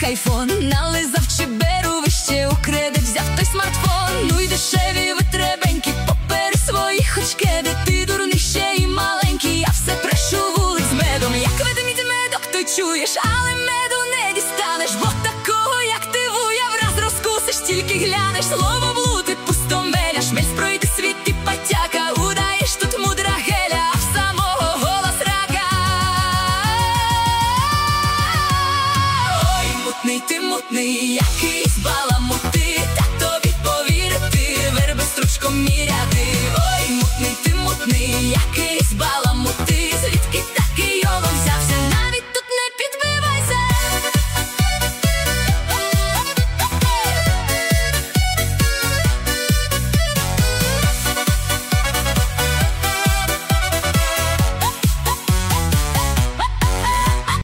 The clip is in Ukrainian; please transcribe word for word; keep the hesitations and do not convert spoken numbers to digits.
айфон, нализав чи беру вище у кредит, взяв той смартфон. Ну й дешеві витребенькі, попери свої хоч кеди. Ти дурний ще й маленький, а все прешу вулиць медом. Як ведмідь медок ти чуєш, але меду не дістанеш, бо такого як ти вуя враз розкусиш, тільки глянеш. Слово блуди пустомеля, шмель пройди світ і потяка, удаєш тут мудра геля, а в самого голос рака. Ой, мутний ти мутний, який